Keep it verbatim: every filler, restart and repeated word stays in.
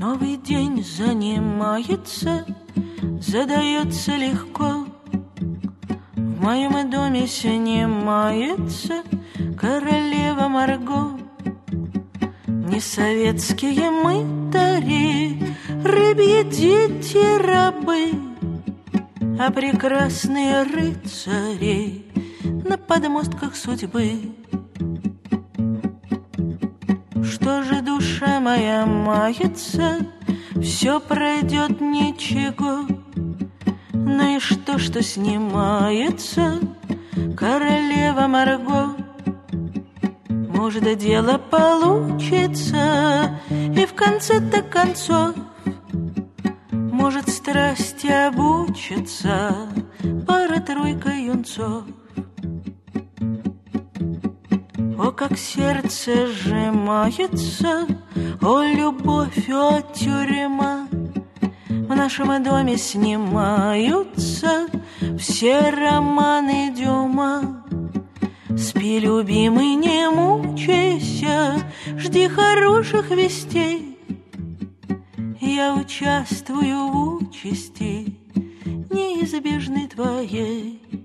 Новый день занимается, задается легко. В моем доме снимается королева Марго. Не советские мытари, рыбьи дети, рабы, а прекрасные рыцари на подмостках судьбы. Что же душа моя мается, все пройдет, ничего. Ну и что, что снимается королева Марго? Может, дело получится, и в конце-то концов, может, страсти обучится пара-тройка юнцов. О, как сердце сжимается, о, любовь, о, тюрьма. В нашем доме снимаются все романы Дюма. Спи, любимый, не мучайся, жди хороших вестей. Я участвую в участи неизбежной твоей.